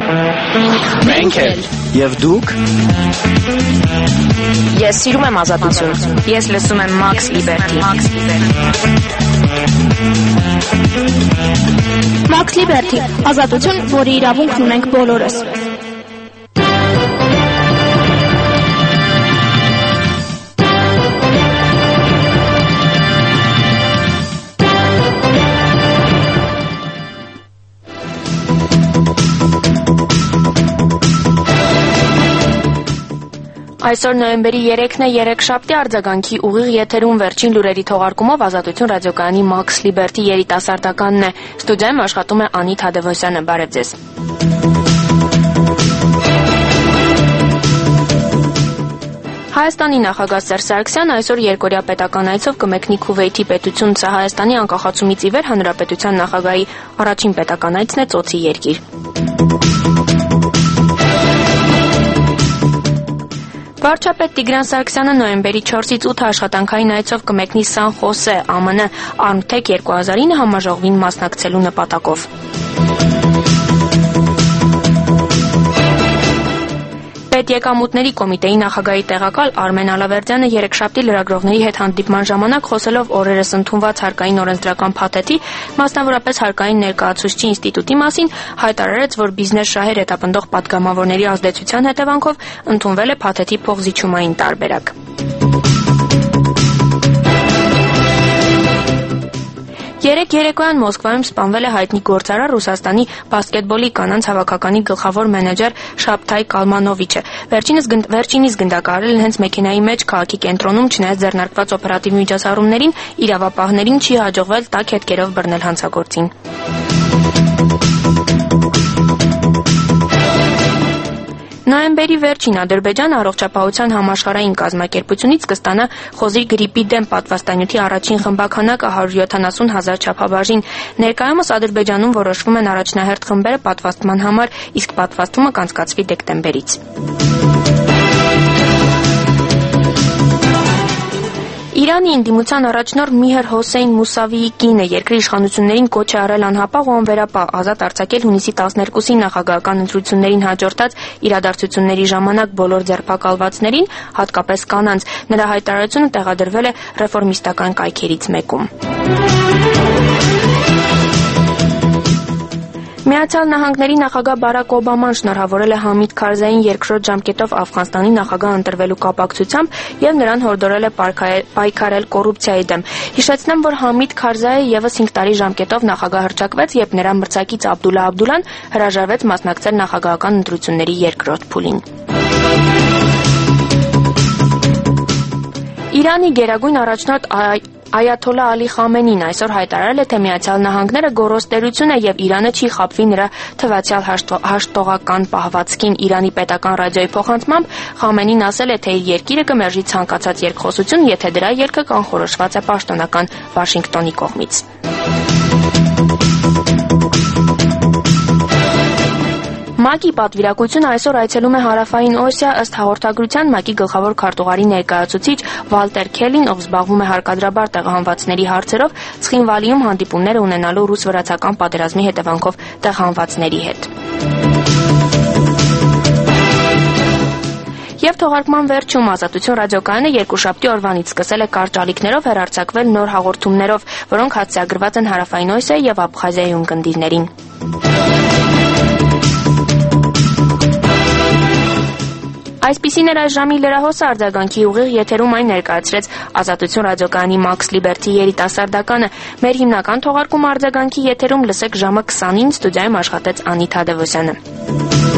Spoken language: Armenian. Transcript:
Մենք էլ եւ դուք։ Ես սիրում եմ ազատություն։ Ես լսում եմ Max Liberty։ Max Liberty, ազատություն, որի իրավունքն ունենք բոլորս։ Այսօր նոյեմբերի 3-ն է, երեքշաբթի արձագանքի ուղիղ եթերում վերջին լուրերի թողարկումով Ազատություն ռադիոկայանի Max Liberty երիտասարդականն է։ Ստուդիայում աշխատում է Անի Թադևոսյանը, բարև ձեզ։ Հայաստանի նախագահ Սերժ Սարգսյանը այսօր երկօրյա պետական այցով կմեկնի Քուվեյթի պետություն, սա Հայաստանի անկախացումից ի վեր հանրապետության նախագահի առաջին պետական այցն է ծոցի երկիր։ Վարչապետ Տիգրան Սարգսյանը նոյեմբերի 4-ից 8 աշխատանքային այցով կմեկնի Սան Խոսե, ԱՄՆ, Armtech 2009 համաժողովին մասնակցելու նպատակով։ Պետեկամուտների կոմիտեի նախագահի տեղակալ Արմեն Ալավերդյանը երեքշաբթի լրագրողների հետ հանդիպման ժամանակ խոսելով օրերս ընդունված հարկային օրենսդրական փաթեթի, մասնավորապես հարկային ներկայացուցչի ինստիտուտի մասին, հայտարարեց, որ բիզնես շահեր հետապնդող պատգամավորների ազդեցության հետևանքով ընդունվել է փաթեթի փոխզիջումային տարբերակ։ Երեկ երեկոյան Մոսկվայում սպանվել է հայտնի գործարար Ռուսաստանի բասկետբոլի կանանց հավաքականի գլխավոր մենեջեր Շաբթայ Կալմանովիչը։ Վերջինիս գնդակահարել են հենց մեքենայի մեջ քաղաքի կենտրոնում, չնայած ձեռնարկված օպերատիվ միջոցառումներին, իրավապահներին չի հաջողվել տաք հետքերով բռնել հանցագործին։ Նոյեմբերի վերջին Ադրբեջանը առողջապահության համաշխարհային կազմակերպությունից կստանա խոզի գրիպի դեմ պատվաստանյութի առաջին խմբաքանակը 170,000 չափաբաժին։ Ներկայումս Ադրբեջանում որոշվում են առաջնահերթ խմբերը պատվաստման համար, իսկ պատվաստումը կանցկացվի դեկտեմբերից։ Իրանի ընդդիմության առաջնորդ Միհր Հոսեյն Մուսավիի կինը երկրի իշխանություններին կոչ է արել անհապաղ ու անվերապահ ազատ արձակել հունիսի 12-ին նախագահական ընտրություններին հաջորդած իրադարձությունների ժամանակ բոլոր ձերբակալվածներին, հատկապես կանանց։ Նրա հայտարարությունը տեղադրվել է ռեֆորմիստական կայքերից մեկում։ Միացյալ Նահանգների նախագահ Բարակ Օբաման շնորհավորել է Համիդ Քարզային երկրորդ ժամկետով Աֆղանստանի նախագահ ընտրվելու կապակցությամբ եւ նրան հորդորել է պայքարել կոռուպցիայի դեմ։ Հիշեցնեմ, որ Համիդ Քարզայը եւս 5 տարի ժամկետով նախագահ հռչակվեց, երբ նրա մրցակից Աբդուլլա Աբդուլան հրաժարվեց մասնակցել նախագահական ընտրությունների երկրորդ փուլին։ Իրանի գերագույն առաջնորդ Այաթոլլա Ալի Խամենին այսօր հայտարարել է, թե Միացյալ Նահանգները գոռոստերություն է եւ Իրանը չի խաբվի նրա թվացյալ հաշտողական պահվածքին։ Իրանի պետական ռադիոյի փոխանցմամբ Խամենին ասել է, թե իր երկիրը կմերժի ցանկացած երկխոսություն, եթե դրա ելքը կանխորոշված է պաշտոնական Վաշինգտոնի կողմից։ ՄԱԿ-ի պատվիրակությունը այսօր այցելում է Հարավային Օսիա, ըստ հաղորդագրության ՄԱԿ-ի գլխավոր քարտուղարի ներկայացուցիչ Վալտեր Քելին, ով զբաղվում է հարկադրաբար տեղահանվածների հարցերով, Ცხինվալիում հանդիպումներ ունենալու ռուս-վրացական պատերազմի հետևանքով տեղահանվածների հետ։ Եվ թողարկման վերջում Ազատություն ռադիոկայանը երկուշաբթի օրվանից սկսել է կարճ ալիքներով հեռարձակվել նոր հաղորդումներով, որոնք հատուցագրված են Հարավային Օսիայի եւ Աբխազիայի ունկնդիրներին։ Այսպիսին էր այս ժամի լրահոսը, արձագանքի ուղիղ եթերում այն ներկայացրեց Ազատություն ռադիոկայանի Max Liberty երիտասարդականը։ Մեր հիմնական թողարկումը արձագանքի եթերում լսեք ժամը 20-ին, ստուդիայում աշխատեց Անի Թադևոսյանը։